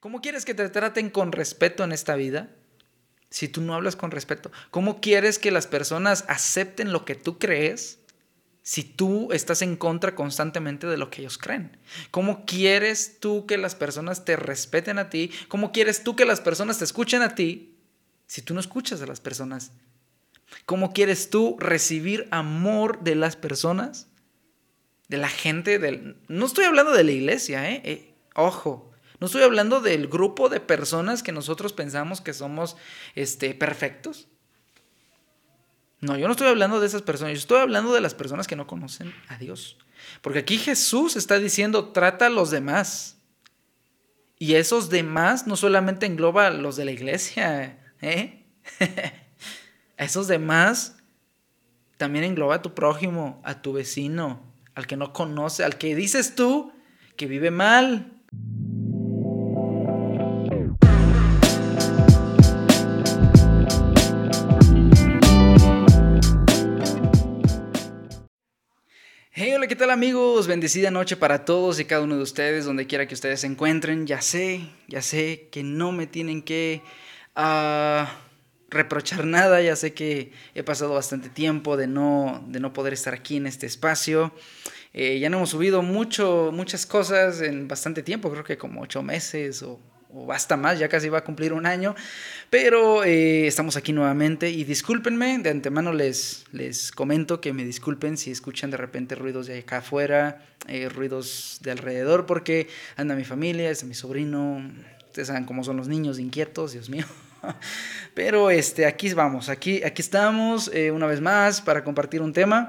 ¿Cómo quieres que te traten con respeto en esta vida si tú no hablas con respeto? ¿Cómo quieres que las personas acepten lo que tú crees si tú estás en contra constantemente de lo que ellos creen? ¿Cómo quieres tú que las personas te respeten a ti? ¿Cómo quieres tú que las personas te escuchen a ti si tú no escuchas a las personas? ¿Cómo quieres tú recibir amor de las personas? De la gente, no estoy hablando de la iglesia, ojo. No estoy hablando del grupo de personas que nosotros pensamos que somos perfectos. No, yo no estoy hablando de esas personas. Yo estoy hablando de las personas que no conocen a Dios. Porque aquí Jesús está diciendo, trata a los demás. Y esos demás no solamente engloba a los de la iglesia, esos demás también engloba a tu prójimo, a tu vecino, al que no conoce, al que dices tú que vive mal. Hey, hola, ¿qué tal amigos? Bendecida noche para todos y cada uno de ustedes, donde quiera que ustedes se encuentren. Ya sé que no me tienen que reprochar nada. Ya sé que he pasado bastante tiempo de no poder estar aquí en este espacio. Ya no hemos subido muchas cosas en bastante tiempo, creo que como 8 meses o basta más, ya casi va a cumplir un año, pero estamos aquí nuevamente y discúlpenme, de antemano les comento que me disculpen si escuchan de repente ruidos de acá afuera, ruidos de alrededor, porque anda mi familia, está mi sobrino, ustedes saben cómo son los niños inquietos, Dios mío. Pero aquí vamos, aquí estamos una vez más para compartir un tema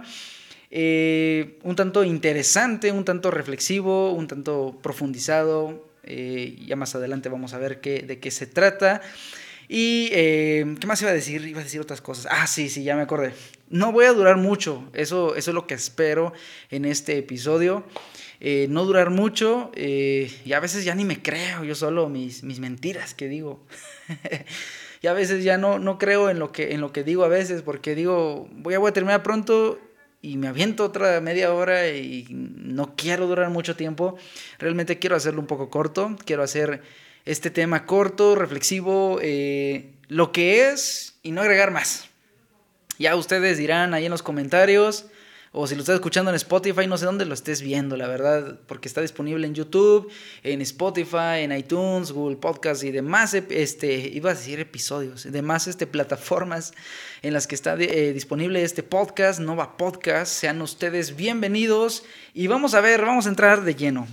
un tanto interesante, un tanto reflexivo, un tanto profundizado. Ya más adelante vamos a ver de qué se trata. Y ¿qué más iba a decir? Iba a decir otras cosas. Sí, ya me acordé. No voy a durar mucho. Eso es lo que espero en este episodio. No durar mucho. Y a veces ya ni me creo yo solo mis mentiras que digo. Y a veces ya no creo en lo que digo a veces, porque digo, voy a terminar pronto y me aviento otra media hora y no quiero durar mucho tiempo. Realmente quiero hacerlo un poco corto, quiero hacer este tema corto, reflexivo, lo que es y no agregar más. Ya ustedes dirán ahí en los comentarios, o si lo estás escuchando en Spotify, no sé dónde lo estés viendo, la verdad, porque está disponible en YouTube, en Spotify, en iTunes, Google Podcast y demás, iba a decir episodios, demás plataformas en las que está disponible este podcast, Nova Podcast. Sean ustedes bienvenidos y vamos a entrar de lleno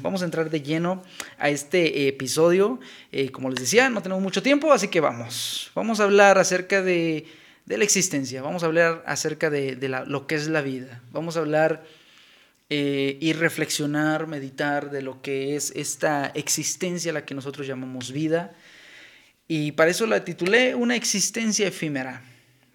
a este episodio. Como les decía, no tenemos mucho tiempo, así que vamos a hablar acerca de la existencia, vamos a hablar acerca de lo que es la vida, vamos a hablar y reflexionar, meditar de lo que es esta existencia a la que nosotros llamamos vida, y para eso la titulé Una existencia efímera,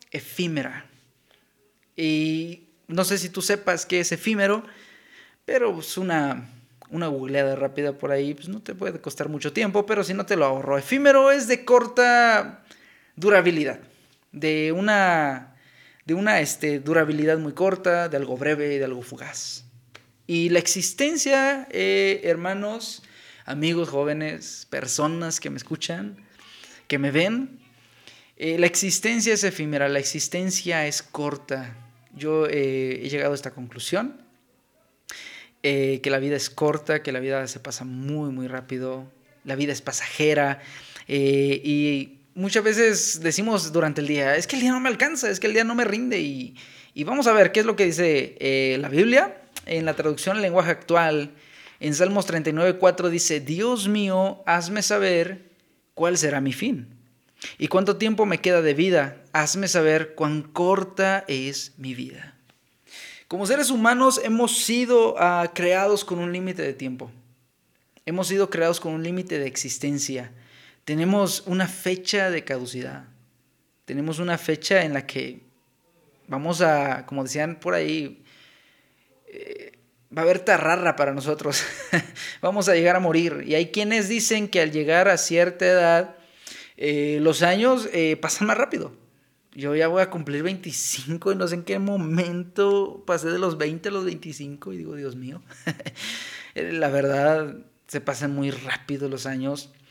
y no sé si tú sepas qué es efímero, pero pues una googleada rápida por ahí pues no te puede costar mucho tiempo, pero si no te lo ahorro. Efímero es de corta durabilidad, de una durabilidad muy corta, de algo breve, de algo fugaz. Y la existencia, hermanos, amigos, jóvenes, personas que me escuchan, que me ven, la existencia es efímera, la existencia es corta. Yo he llegado a esta conclusión, que la vida es corta, que la vida se pasa muy, muy rápido, la vida es pasajera, y muchas veces decimos durante el día, es que el día no me alcanza, es que el día no me rinde, y vamos a ver qué es lo que dice la Biblia. En la traducción al lenguaje actual, en Salmos 39:4 dice, Dios mío, hazme saber cuál será mi fin, y cuánto tiempo me queda de vida, hazme saber cuán corta es mi vida. Como seres humanos hemos sido creados con un límite de tiempo, hemos sido creados con un límite de existencia. Tenemos una fecha de caducidad. Tenemos una fecha en la que vamos a, como decían por ahí, va a haber tarrarra para nosotros. Vamos a llegar a morir. Y hay quienes dicen que al llegar a cierta edad, los años pasan más rápido. Yo ya voy a cumplir 25 y no sé en qué momento pasé de los 20 a los 25 y digo, Dios mío. La verdad, se pasan muy rápido los años.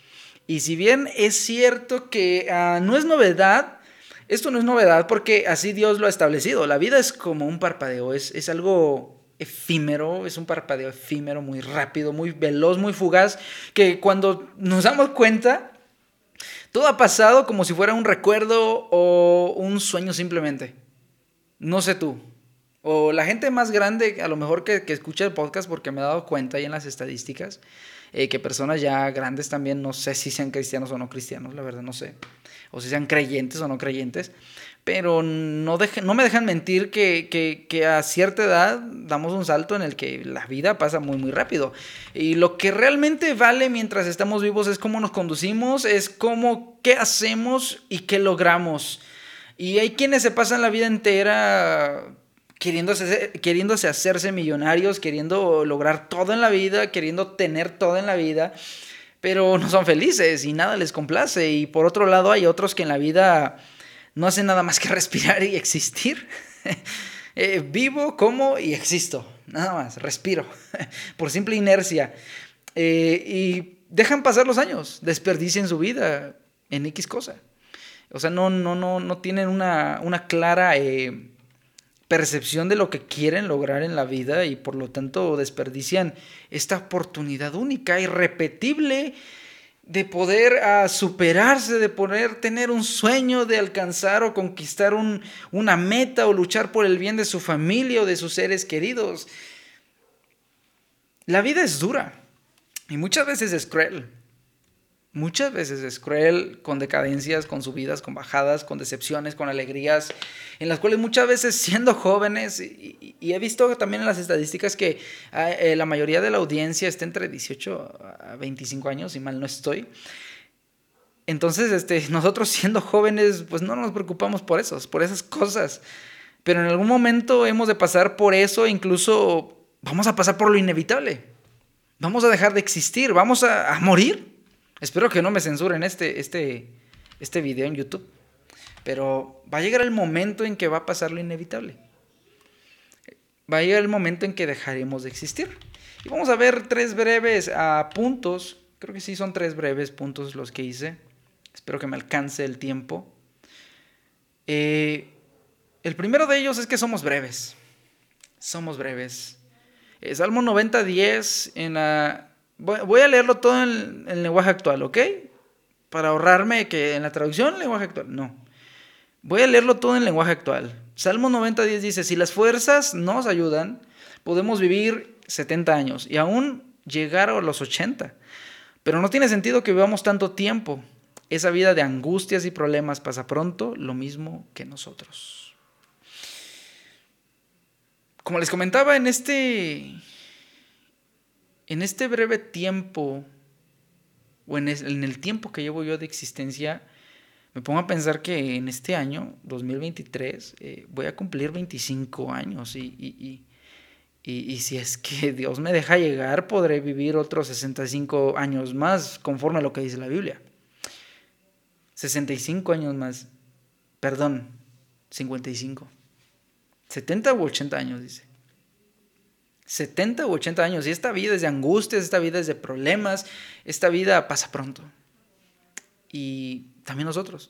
Y si bien es cierto que no es novedad, esto no es novedad porque así Dios lo ha establecido. La vida es como un parpadeo, es algo efímero, es un parpadeo efímero, muy rápido, muy veloz, muy fugaz, que cuando nos damos cuenta, todo ha pasado como si fuera un recuerdo o un sueño simplemente. No sé tú. O la gente más grande, a lo mejor que escucha el podcast, porque me he dado cuenta ahí en las estadísticas, que personas ya grandes también, no sé si sean cristianos o no cristianos, la verdad no sé. O si sean creyentes o no creyentes. Pero no me dejan mentir que a cierta edad damos un salto en el que la vida pasa muy, muy rápido. Y lo que realmente vale mientras estamos vivos es cómo nos conducimos, es qué hacemos y qué logramos. Y hay quienes se pasan la vida entera queriéndose hacerse millonarios, queriendo lograr todo en la vida, queriendo tener todo en la vida, pero no son felices y nada les complace. Y por otro lado hay otros que en la vida no hacen nada más que respirar y existir. Vivo, como y existo, nada más, respiro, por simple inercia. Y dejan pasar los años, desperdician su vida en X cosa. O sea, no tienen una clara percepción de lo que quieren lograr en la vida y por lo tanto desperdician esta oportunidad única, irrepetible, de poder superarse, de poder tener un sueño, de alcanzar o conquistar una meta o luchar por el bien de su familia o de sus seres queridos. La vida es dura y muchas veces es cruel. Muchas veces es cruel, con decadencias, con subidas, con bajadas, con decepciones, con alegrías, en las cuales muchas veces siendo jóvenes, y he visto también en las estadísticas que la mayoría de la audiencia está entre 18 a 25 años, si mal no estoy. Entonces, nosotros siendo jóvenes, pues no nos preocupamos por esas cosas. Pero en algún momento hemos de pasar por eso, incluso vamos a pasar por lo inevitable. Vamos a dejar de existir, vamos a morir. Espero que no me censuren este video en YouTube. Pero va a llegar el momento en que va a pasar lo inevitable. Va a llegar el momento en que dejaremos de existir. Y vamos a ver 3 breves puntos. Creo que sí son 3 breves puntos los que hice. Espero que me alcance el tiempo. El primero de ellos es que somos breves. Somos breves. Salmo 90:10 en la... Voy a leerlo todo en el lenguaje actual, ¿ok? Para ahorrarme que en la traducción, lenguaje actual, no. Voy a leerlo todo en lenguaje actual. Salmo 90:10 dice, si las fuerzas nos ayudan, podemos vivir 70 años y aún llegar a los 80. Pero no tiene sentido que vivamos tanto tiempo. Esa vida de angustias y problemas pasa pronto, lo mismo que nosotros. Como les comentaba, en este breve tiempo, o en el tiempo que llevo yo de existencia, me pongo a pensar que en este año, 2023, voy a cumplir 25 años y si es que Dios me deja llegar, podré vivir otros 65 años más, conforme a lo que dice la Biblia. 65 años más, perdón, 55. 70 u 80 años, dice. 70 u 80 años, y esta vida es de angustias, esta vida es de problemas, esta vida pasa pronto. Y también nosotros.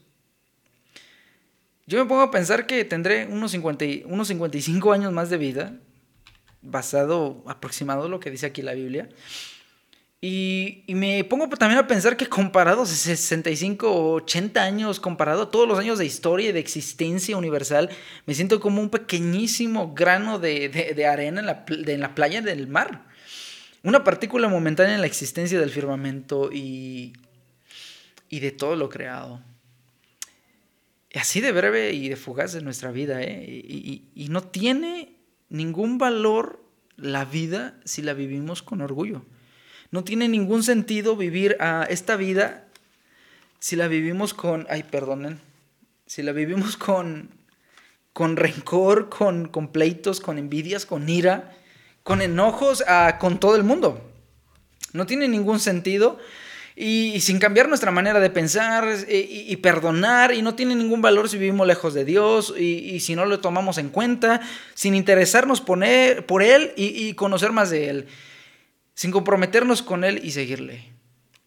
Yo me pongo a pensar que tendré unos 55 años más de vida, basado, aproximado lo que dice aquí la Biblia. Y me pongo también a pensar que comparado a 65 o 80 años, comparado a todos los años de historia y de existencia universal, me siento como un pequeñísimo grano de arena en la playa del mar. Una partícula momentánea en la existencia del firmamento y de todo lo creado. Así de breve y de fugaz es nuestra vida, y no tiene ningún valor la vida si la vivimos con orgullo. No tiene ningún sentido vivir esta vida si la vivimos si la vivimos con rencor, con pleitos, con envidias, con ira, con enojos con todo el mundo. No tiene ningún sentido y sin cambiar nuestra manera de pensar y perdonar, y no tiene ningún valor si vivimos lejos de Dios y si no lo tomamos en cuenta, sin interesarnos por Él y conocer más de Él, sin comprometernos con Él y seguirle.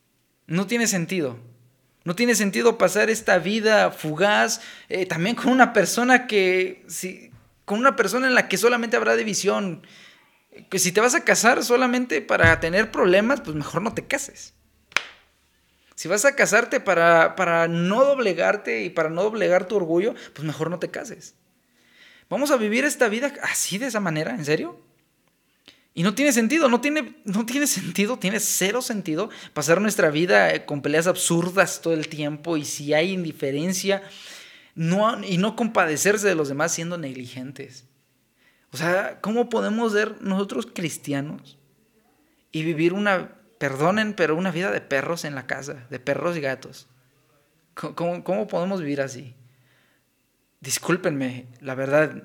No tiene sentido. No tiene sentido pasar esta vida fugaz también con una persona con una persona en la que solamente habrá división. Que si te vas a casar solamente para tener problemas, pues mejor no te cases. Si vas a casarte para no doblegarte y para no doblegar tu orgullo, pues mejor no te cases. ¿Vamos a vivir esta vida así, de esa manera? ¿En serio? Y no tiene sentido, no tiene sentido, tiene cero sentido pasar nuestra vida con peleas absurdas todo el tiempo, y si hay indiferencia y no compadecerse de los demás siendo negligentes. O sea, ¿cómo podemos ser nosotros cristianos y vivir perdonen, pero una vida de perros en la casa, de perros y gatos? ¿Cómo podemos vivir así? Discúlpenme, la verdad,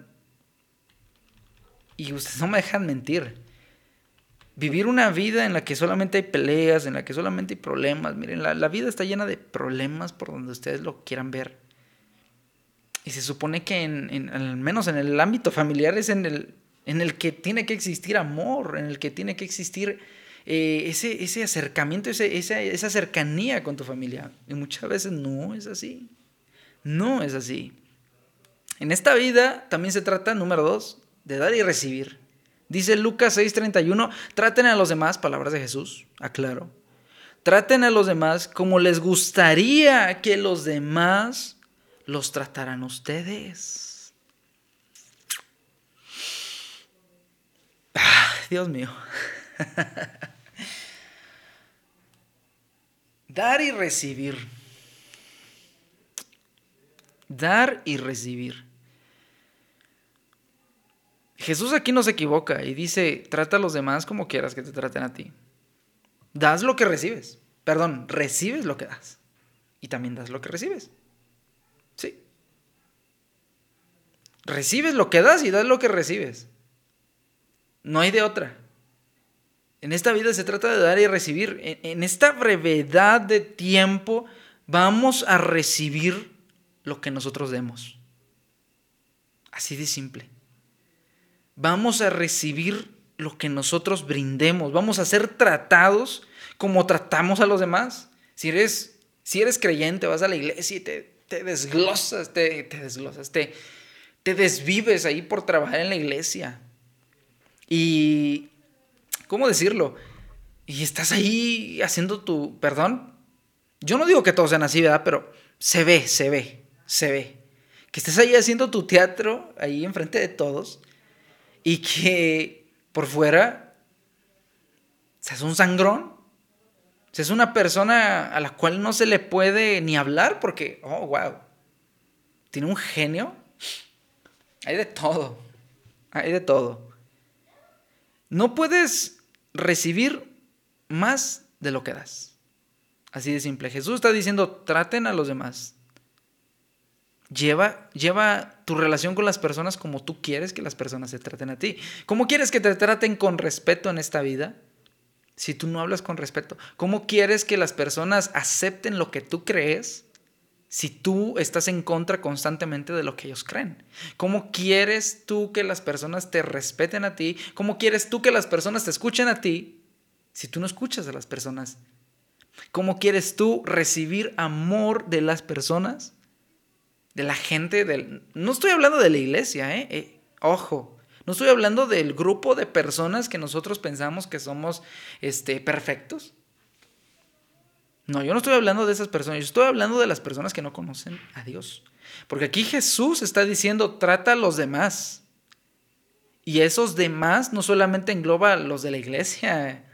y ustedes no me dejan mentir. Vivir una vida en la que solamente hay peleas, en la que solamente hay problemas. Miren, la vida está llena de problemas por donde ustedes lo quieran ver. Y se supone que al menos en el ámbito familiar es en el que tiene que existir amor, en el que tiene que existir ese acercamiento, esa cercanía con tu familia. Y muchas veces no es así. No es así. En esta vida también se trata, número 2, de dar y recibir. Dice Lucas 6:31, traten a los demás, palabras de Jesús, aclaro. Traten a los demás como les gustaría que los demás los trataran ustedes. Dios mío. Dar y recibir. Dar y recibir. Jesús aquí no se equivoca y dice, trata a los demás como quieras que te traten a ti. Das lo que recibes. Perdón, recibes lo que das. Y también das lo que recibes. Sí. Recibes lo que das y das lo que recibes. No hay de otra. En esta vida se trata de dar y recibir. En esta brevedad de tiempo vamos a recibir lo que nosotros demos. Así de simple. Vamos a recibir lo que nosotros brindemos. Vamos a ser tratados como tratamos a los demás. Si eres creyente, vas a la iglesia y te desglosas, te desvives ahí por trabajar en la iglesia. Y, ¿cómo decirlo? Y estás ahí haciendo perdón. Yo no digo que todos sean así, ¿verdad? Pero se ve. Que estés ahí haciendo tu teatro, ahí enfrente de todos. Y que por fuera seas un sangrón, seas una persona a la cual no se le puede ni hablar porque, oh, wow, tiene un genio. Hay de todo, No puedes recibir más de lo que das. Así de simple. Jesús está diciendo, traten a los demás. Lleva tu relación con las personas como tú quieres que las personas se traten a ti. ¿Cómo quieres que te traten con respeto en esta vida si tú no hablas con respeto? ¿Cómo quieres que las personas acepten lo que tú crees si tú estás en contra constantemente de lo que ellos creen? ¿Cómo quieres tú que las personas te respeten a ti? ¿Cómo quieres tú que las personas te escuchen a ti si tú no escuchas a las personas? ¿Cómo quieres tú recibir amor de las personas? De la gente, no estoy hablando de la iglesia, ojo, no estoy hablando del grupo de personas que nosotros pensamos que somos perfectos. No, yo no estoy hablando de esas personas, yo estoy hablando de las personas que no conocen a Dios. Porque aquí Jesús está diciendo, trata a los demás. Y esos demás no solamente engloba a los de la iglesia,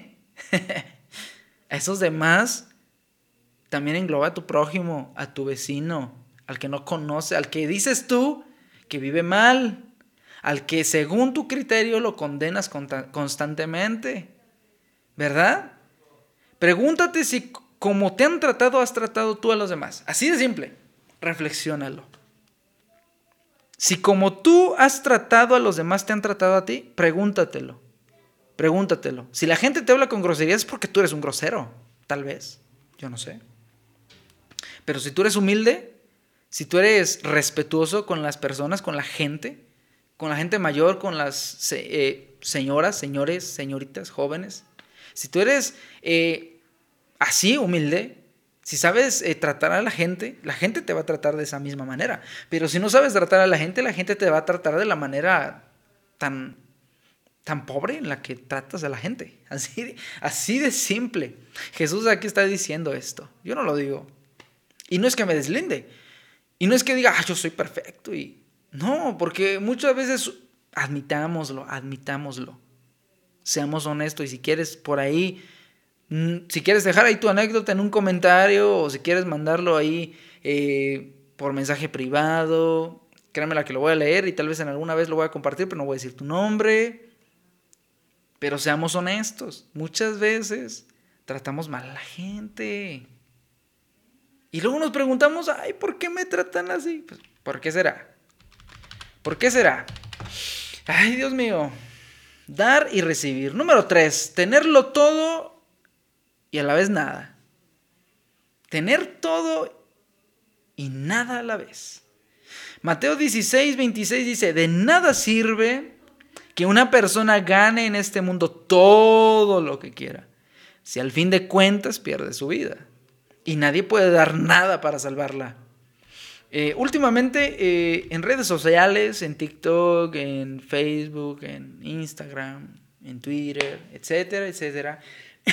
a esos demás también engloba a tu prójimo, a tu vecino, al que no conoce, al que dices tú que vive mal, al que según tu criterio lo condenas constantemente, ¿verdad? Pregúntate si como te han tratado, has tratado tú a los demás. Así de simple, reflexiónalo. Si como tú has tratado a los demás, te han tratado a ti, pregúntatelo. Si la gente te habla con groserías es porque tú eres un grosero, tal vez, yo no sé. Pero si tú eres humilde, si tú eres respetuoso con las personas, con la gente mayor, con las señoras, señores, señoritas, jóvenes, si tú eres así, humilde, si sabes tratar a la gente te va a tratar de esa misma manera. Pero si no sabes tratar a la gente te va a tratar de la manera tan pobre en la que tratas a la gente. Así de simple. Jesús aquí está diciendo esto. Yo no lo digo. Y no es que me deslinde. Y no es que diga, yo soy perfecto. No, porque muchas veces admitámoslo. Seamos honestos. Y si quieres por ahí, si quieres dejar ahí tu anécdota en un comentario, o si quieres mandarlo ahí por mensaje privado, créanme la que lo voy a leer y tal vez en alguna vez lo voy a compartir, pero no voy a decir tu nombre. Pero seamos honestos, muchas veces tratamos mal a la gente. Y luego nos preguntamos, ¿por qué me tratan así? Pues, ¿por qué será? ¿Por qué será? Ay, Dios mío. Dar y recibir. Número 3, tenerlo todo y a la vez nada. Tener todo y nada a la vez. Mateo 16:26 dice, de nada sirve que una persona gane en este mundo todo lo que quiera, si al fin de cuentas pierde su vida. Y nadie puede dar nada para salvarla. Últimamente en redes sociales, en TikTok, en Facebook, en Instagram, en Twitter, etcétera, etcétera,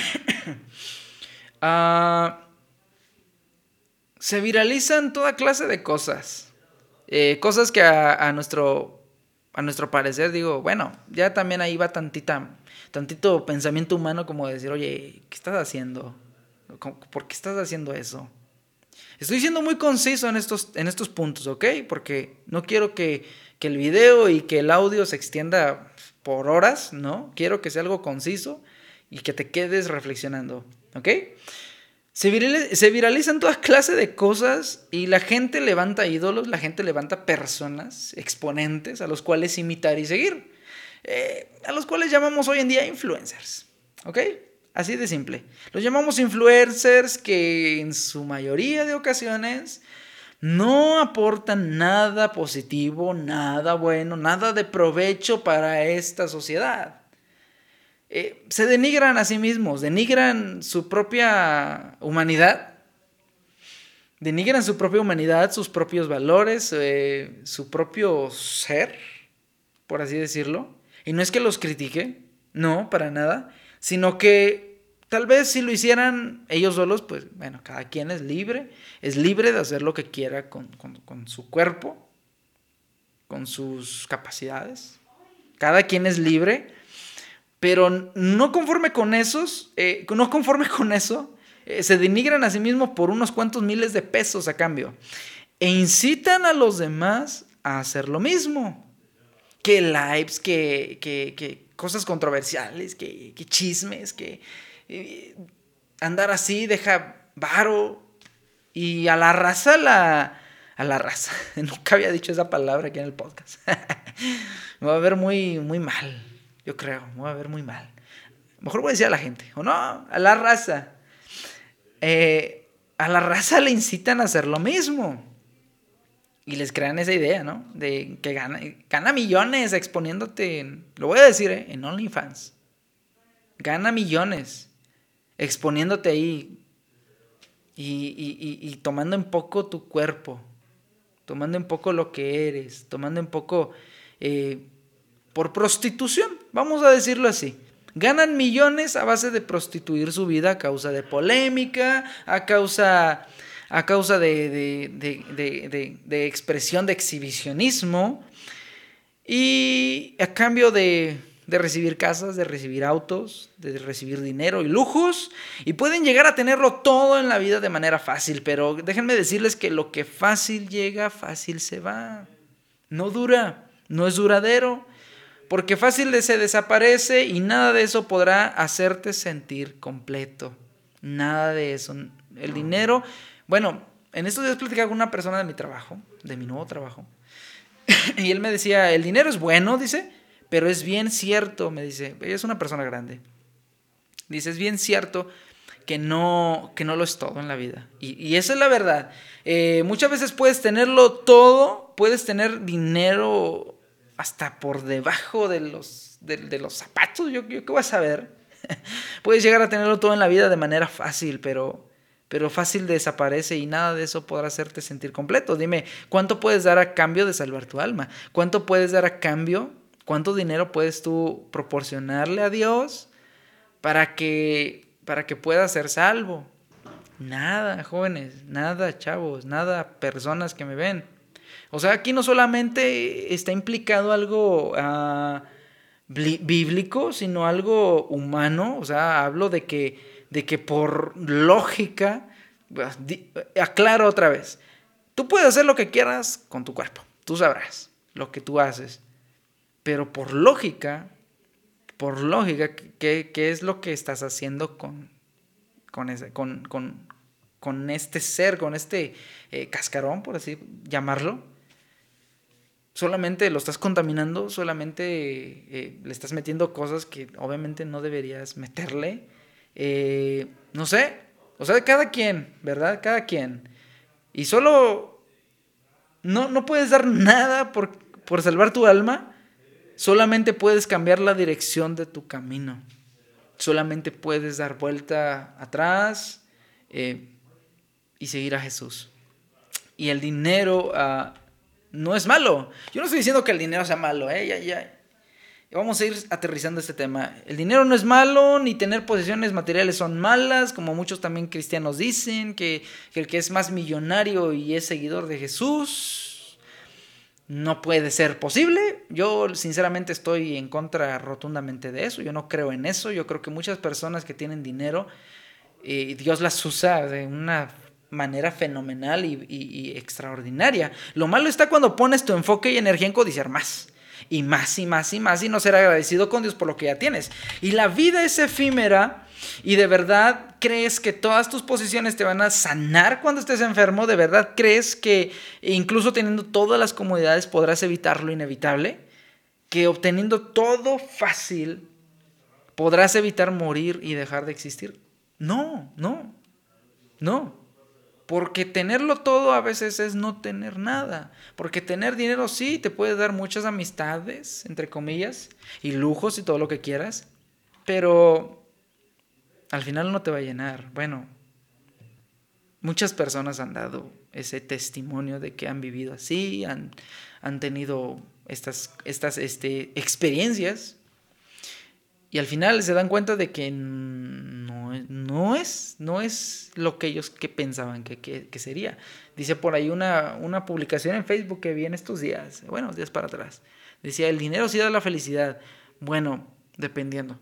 se viralizan toda clase de cosas. Cosas que a nuestro parecer, digo, bueno, ya también ahí va tantito pensamiento humano como decir, oye, ¿qué estás haciendo? ¿Por qué estás haciendo eso? Estoy siendo muy conciso en estos puntos, ¿ok? Porque no quiero que el video y que el audio se extienda por horas, ¿no? Quiero que sea algo conciso y que te quedes reflexionando, ¿ok? Se viralizan toda clase de cosas y la gente levanta ídolos, la gente levanta personas, exponentes a los cuales imitar y seguir, a los cuales llamamos hoy en día influencers, ¿ok? Así de simple. Los llamamos influencers que en su mayoría de ocasiones no aportan nada positivo, nada bueno, nada de provecho para esta sociedad. Se denigran a sí mismos, denigran su propia humanidad, sus propios valores, su propio ser, por así decirlo. Y no es que los critique, no, para nada, sino que tal vez si lo hicieran ellos solos, pues bueno, cada quien es libre de hacer lo que quiera con su cuerpo, con sus capacidades. Cada quien es libre. Pero no conforme con eso, se denigran a sí mismos por unos cuantos miles de pesos a cambio. E incitan a los demás a hacer lo mismo. Que lives, que cosas controversiales, que chismes, que andar así deja varo. Y a la raza, nunca había dicho esa palabra aquí en el podcast. Me va a ver muy, muy mal. Yo creo, me voy a ver muy mal. Mejor voy a decir a la gente, o no, a la raza. A la raza le incitan a hacer lo mismo. Y les crean esa idea, ¿no? De que gana millones exponiéndote, lo voy a decir, en OnlyFans. Gana millones exponiéndote ahí y tomando en poco tu cuerpo, tomando en poco lo que eres, tomando en poco... por prostitución, vamos a decirlo así. Ganan millones a base de prostituir su vida a causa de polémica, a causa de expresión, de exhibicionismo, y a cambio de recibir casas, de recibir autos, de recibir dinero y lujos, y pueden llegar a tenerlo todo en la vida de manera fácil, pero déjenme decirles que lo que fácil llega, fácil se va. No dura, no es duradero. Porque fácil se desaparece y nada de eso podrá hacerte sentir completo. Nada de eso. El dinero... Bueno, en estos días platicaba con una persona de mi trabajo, de mi nuevo trabajo. Y él me decía, el dinero es bueno, dice, pero es bien cierto, me dice. Ella es una persona grande. Dice, es bien cierto que no lo es todo en la vida. Y esa es la verdad. Muchas veces puedes tenerlo todo, puedes tener dinero... hasta por debajo de los zapatos, yo qué voy a saber. Puedes llegar a tenerlo todo en la vida de manera fácil, pero fácil desaparece y nada de eso podrá hacerte sentir completo. Dime, ¿cuánto puedes dar a cambio de salvar tu alma? ¿Cuánto puedes dar a cambio? ¿Cuánto dinero puedes tú proporcionarle a Dios para que puedas ser salvo? Nada, jóvenes, nada, chavos, nada, personas que me ven. O sea, aquí no solamente está implicado algo bíblico, sino algo humano. O sea, hablo de que por lógica, aclaro otra vez, tú puedes hacer lo que quieras con tu cuerpo, tú sabrás lo que tú haces, pero por lógica, ¿qué es lo que estás haciendo con este ser, con este cascarón, por así llamarlo? Solamente lo estás contaminando, solamente le estás metiendo cosas que obviamente no deberías meterle. No sé, o sea, cada quien, ¿verdad? Cada quien. Y solo no puedes dar nada por salvar tu alma, solamente puedes cambiar la dirección de tu camino. Solamente puedes dar vuelta atrás y seguir a Jesús. Y el dinero no es malo. Yo no estoy diciendo que el dinero sea malo, ya. Vamos a ir aterrizando este tema. El dinero no es malo, ni tener posesiones materiales son malas, como muchos también cristianos dicen, que el que es más millonario y es seguidor de Jesús no puede ser posible. Yo sinceramente estoy en contra rotundamente de eso. Yo no creo en eso. Yo creo que muchas personas que tienen dinero, Dios las usa de una manera fenomenal y extraordinaria. Lo malo está cuando pones tu enfoque y energía en codiciar más y más y más y más y no ser agradecido con Dios por lo que ya tienes. Y la vida es efímera y de verdad crees que todas tus posiciones te van a sanar cuando estés enfermo. De verdad crees que incluso teniendo todas las comodidades podrás evitar lo inevitable, que obteniendo todo fácil podrás evitar morir y dejar de existir. No. Porque tenerlo todo a veces es no tener nada. Porque tener dinero sí te puede dar muchas amistades, entre comillas, y lujos y todo lo que quieras, pero al final no te va a llenar. Bueno, muchas personas han dado ese testimonio de que han vivido así, han tenido estas experiencias. Y al final se dan cuenta de que no es lo que ellos que pensaban que sería. Dice por ahí una publicación en Facebook que vi en estos días, buenos días para atrás. Decía, el dinero sí da la felicidad. Bueno, dependiendo.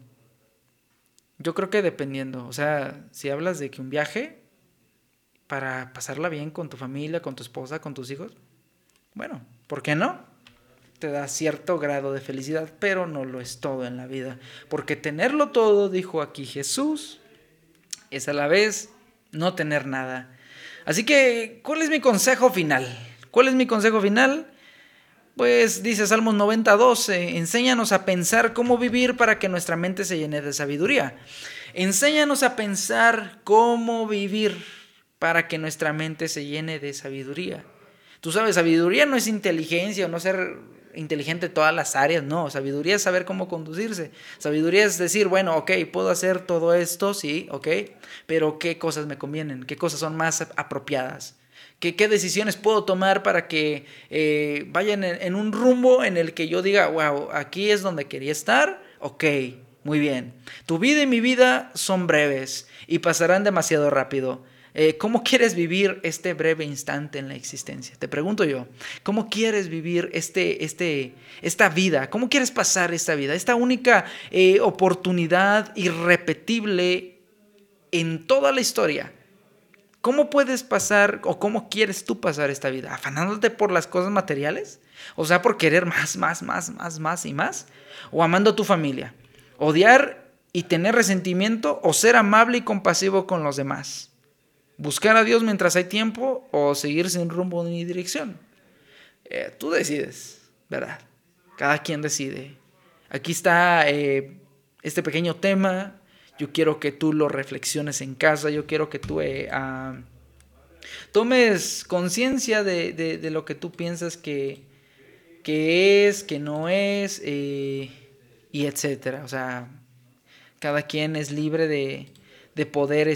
Yo creo que dependiendo. O sea, si hablas de que un viaje para pasarla bien con tu familia, con tu esposa, con tus hijos, bueno, ¿por qué no? Te da cierto grado de felicidad, pero no lo es todo en la vida. Porque tenerlo todo, dijo aquí Jesús, es a la vez no tener nada. Así que, ¿cuál es mi consejo final? ¿Cuál es mi consejo final? Pues dice Salmos 90:12, enséñanos a pensar cómo vivir para que nuestra mente se llene de sabiduría. Enséñanos a pensar cómo vivir para que nuestra mente se llene de sabiduría. Tú sabes, sabiduría no es inteligencia o no ser inteligente en todas las áreas, no. Sabiduría es saber cómo conducirse. Sabiduría es decir, bueno, ok, puedo hacer todo esto, sí, ok, pero ¿qué cosas me convienen? ¿Qué cosas son más apropiadas? ¿Qué decisiones puedo tomar para que vayan en un rumbo en el que yo diga, wow, aquí es donde quería estar? Ok, muy bien. Tu vida y mi vida son breves y pasarán demasiado rápido. ¿Cómo quieres vivir este breve instante en la existencia? Te pregunto yo, ¿cómo quieres vivir esta vida? ¿Cómo quieres pasar esta vida? Esta única oportunidad irrepetible en toda la historia. ¿Cómo puedes pasar o cómo quieres tú pasar esta vida? ¿Afanándote por las cosas materiales? O sea, por querer más y más. ¿O amando a tu familia? ¿Odiar y tener resentimiento o ser amable y compasivo con los demás? ¿Buscar a Dios mientras hay tiempo o seguir sin rumbo ni dirección? Tú decides, ¿verdad? Cada quien decide. Aquí está este pequeño tema. Yo quiero que tú lo reflexiones en casa. Yo quiero que tú tomes conciencia de lo que tú piensas que es, que no es, y etcétera. O sea, Cada quien es libre de poder,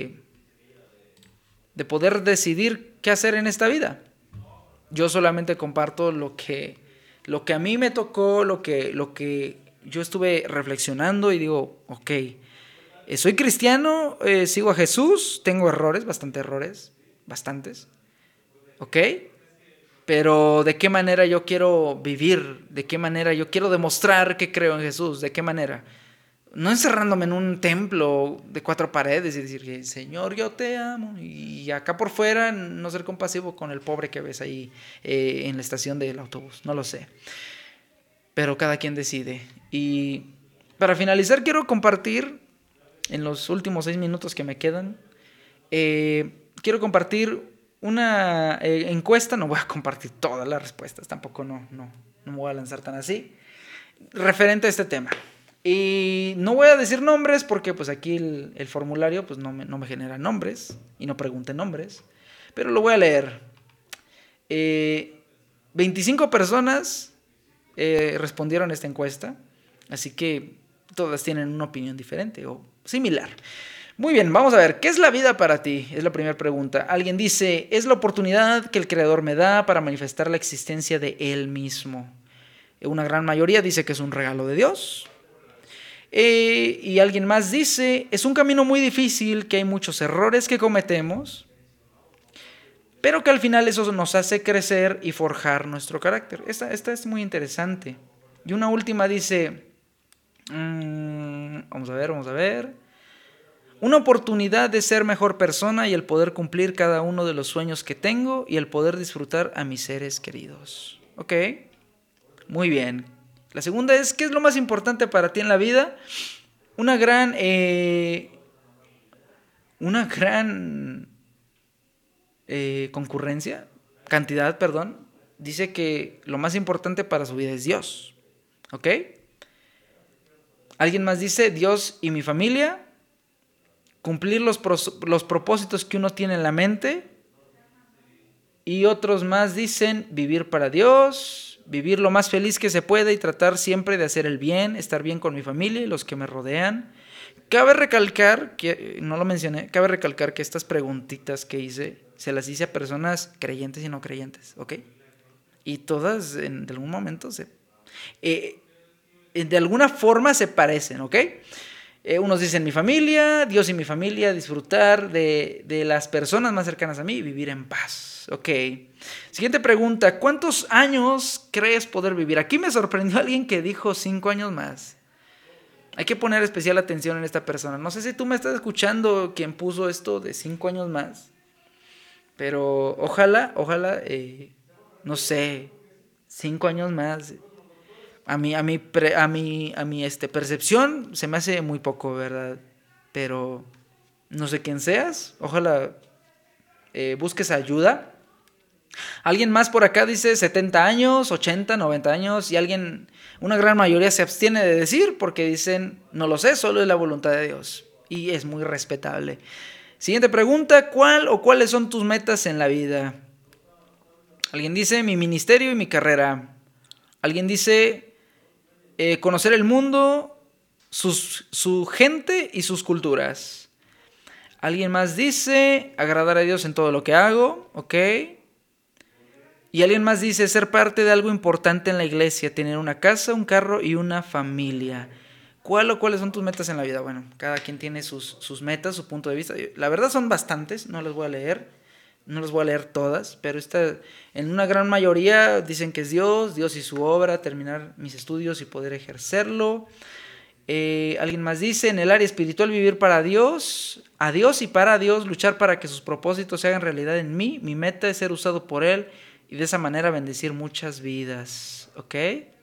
de poder decidir qué hacer en esta vida. Yo solamente comparto lo que a mí me tocó, lo que yo estuve reflexionando y digo, ok, soy cristiano, sigo a Jesús, tengo errores, bastantes, ok, pero ¿de qué manera yo quiero vivir? ¿De qué manera yo quiero demostrar que creo en Jesús? ¿De qué manera? No encerrándome en un templo de 4 paredes y decir que Señor, yo te amo. Y acá por fuera no ser compasivo con el pobre que ves ahí en la estación del autobús. No lo sé. Pero cada quien decide. Y para finalizar quiero compartir, en los últimos 6 minutos que me quedan, quiero compartir una encuesta. No voy a compartir todas las respuestas. Tampoco no me voy a lanzar tan así. Referente a este tema. Y no voy a decir nombres porque pues aquí el formulario pues no me genera nombres y no pregunte nombres, pero lo voy a leer. 25 personas respondieron a esta encuesta, así que todas tienen una opinión diferente o similar. Muy bien, vamos a ver, ¿qué es la vida para ti? Es la primera pregunta. Alguien dice, es la oportunidad que el Creador me da para manifestar la existencia de Él mismo. Una gran mayoría dice que es un regalo de Dios. Y alguien más dice, es un camino muy difícil, que hay muchos errores que cometemos, pero que al final eso nos hace crecer y forjar nuestro carácter. Esta es muy interesante. Y una última dice, vamos a ver. Una oportunidad de ser mejor persona y el poder cumplir cada uno de los sueños que tengo y el poder disfrutar a mis seres queridos. Ok, muy bien. La segunda es, ¿qué es lo más importante para ti en la vida? Una gran cantidad, dice que lo más importante para su vida es Dios. ¿Ok? Alguien más dice, Dios y mi familia, cumplir los propósitos que uno tiene en la mente. Y otros más dicen, vivir para Dios, vivir lo más feliz que se puede y tratar siempre de hacer el bien, estar bien con mi familia y los que me rodean. Cabe recalcar, que no lo mencioné, que estas preguntitas que hice, se las hice a personas creyentes y no creyentes, ¿ok? Y todas de algún momento de alguna forma se parecen, ¿ok? Unos dicen mi familia, Dios y mi familia, disfrutar de las personas más cercanas a mí y vivir en paz. Ok. Siguiente pregunta, ¿cuántos años crees poder vivir? Aquí me sorprendió alguien que dijo 5 años más. Hay que poner especial atención en esta persona. No sé si tú me estás escuchando quien puso esto de 5 años más, pero ojalá, no sé, 5 años más. A mi percepción se me hace muy poco, ¿verdad? Pero no sé quién seas. Ojalá busques ayuda. Alguien más por acá dice 70 años, 80, 90 años. Y una gran mayoría se abstiene de decir porque dicen, no lo sé, solo es la voluntad de Dios. Y es muy respetable. Siguiente pregunta, ¿cuál o cuáles son tus metas en la vida? Alguien dice, mi ministerio y mi carrera. Alguien dice, conocer el mundo, su gente y sus culturas. Alguien más dice, agradar a Dios en todo lo que hago, ¿ok? Y alguien más dice, ser parte de algo importante en la iglesia, tener una casa, un carro y una familia. ¿Cuáles son tus metas en la vida? Bueno, cada quien tiene sus metas, su punto de vista. La verdad son bastantes, no las voy a leer todas, pero en una gran mayoría dicen que es Dios y su obra, terminar mis estudios y poder ejercerlo. Alguien más dice, en el área espiritual vivir para Dios, a Dios y para Dios, luchar para que sus propósitos se hagan realidad en mí. Mi meta es ser usado por Él y de esa manera bendecir muchas vidas, ¿ok?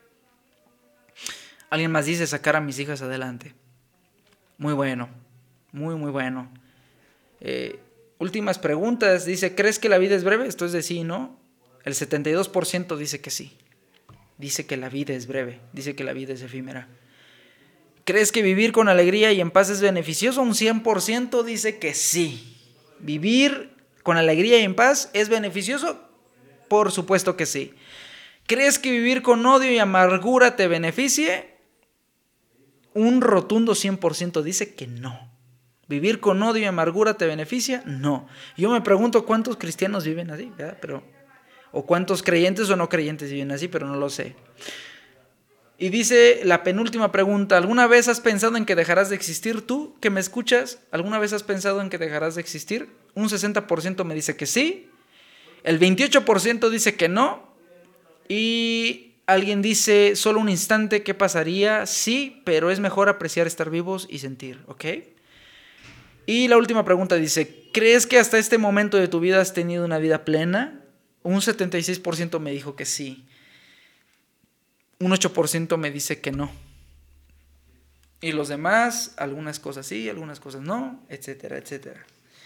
Alguien más dice, sacar a mis hijas adelante. Muy bueno, muy bueno. Últimas preguntas, dice, ¿crees que la vida es breve? Esto es de sí, ¿no? El 72% dice que sí. Dice que la vida es breve, dice que la vida es efímera. ¿Crees que vivir con alegría y en paz es beneficioso? Un 100% dice que sí. ¿Vivir con alegría y en paz es beneficioso? Por supuesto que sí. ¿Crees que vivir con odio y amargura te beneficie? un rotundo 100% dice que no. ¿Vivir con odio y amargura te beneficia? No. Yo me pregunto cuántos cristianos viven así, ¿verdad? O cuántos creyentes o no creyentes viven así, pero no lo sé. Y dice la penúltima pregunta: ¿alguna vez has pensado en que dejarás de existir? Tú que me escuchas, ¿alguna vez has pensado en que dejarás de existir? Un 60% me dice que sí, el 28% dice que no, y alguien dice solo un instante, ¿qué pasaría? Sí, pero es mejor apreciar estar vivos y sentir, ¿ok? Y la última pregunta dice: ¿crees que hasta este momento de tu vida has tenido una vida plena? Un 76% me dijo que sí. Un 8% me dice que no. Y los demás, algunas cosas sí, algunas cosas no, etcétera, etcétera.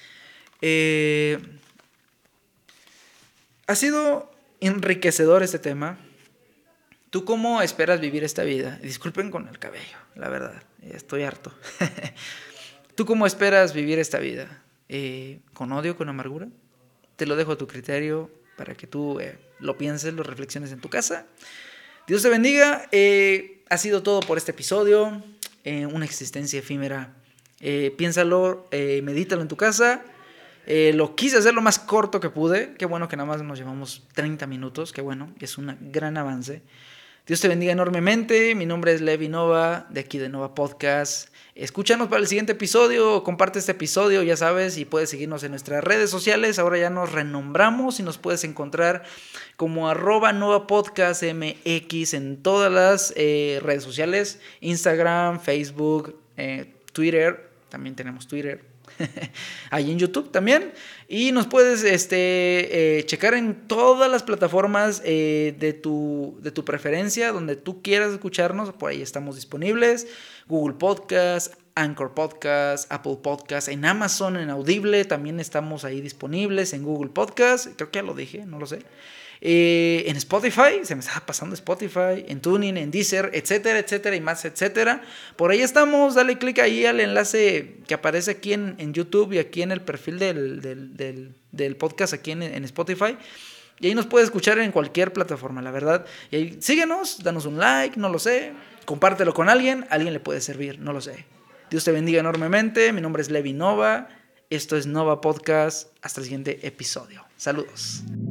Ha sido enriquecedor este tema. ¿Tú cómo esperas vivir esta vida? Disculpen con el cabello, la verdad, estoy harto. ¿Tú cómo esperas vivir esta vida? ¿Con odio, con amargura? Te lo dejo a tu criterio para que tú lo pienses, lo reflexiones en tu casa. Dios te bendiga. Ha sido todo por este episodio. Una existencia efímera. Piénsalo, medítalo en tu casa. Lo quise hacer lo más corto que pude. Qué bueno que nada más nos llevamos 30 minutos. Qué bueno, es un gran avance. Dios te bendiga enormemente. Mi nombre es Levi Nova, de aquí de Nova Podcast. Escúchanos para el siguiente episodio, comparte este episodio, ya sabes, y puedes seguirnos en nuestras redes sociales. Ahora ya nos renombramos y nos puedes encontrar como @NovaPodcastMX en todas las redes sociales: Instagram, Facebook, Twitter. También tenemos Twitter. Ahí en YouTube también. Y nos puedes checar en todas las plataformas de tu preferencia, donde tú quieras escucharnos. Por ahí estamos disponibles: Google Podcast, Anchor Podcast, Apple Podcast, en Amazon, en Audible también estamos ahí disponibles, en Google Podcast, creo que ya lo dije, no lo sé. En Spotify, se me estaba pasando Spotify, en Tuning, en Deezer, etcétera, etcétera y más, etcétera. Por ahí estamos, dale clic ahí al enlace que aparece aquí en YouTube y aquí en el perfil del podcast aquí en Spotify. Y ahí nos puedes escuchar en cualquier plataforma, la verdad. Y ahí síguenos, danos un like, no lo sé, compártelo con alguien le puede servir, no lo sé. Dios te bendiga enormemente, mi nombre es Levi Nova, esto es Nova Podcast, hasta el siguiente episodio. Saludos.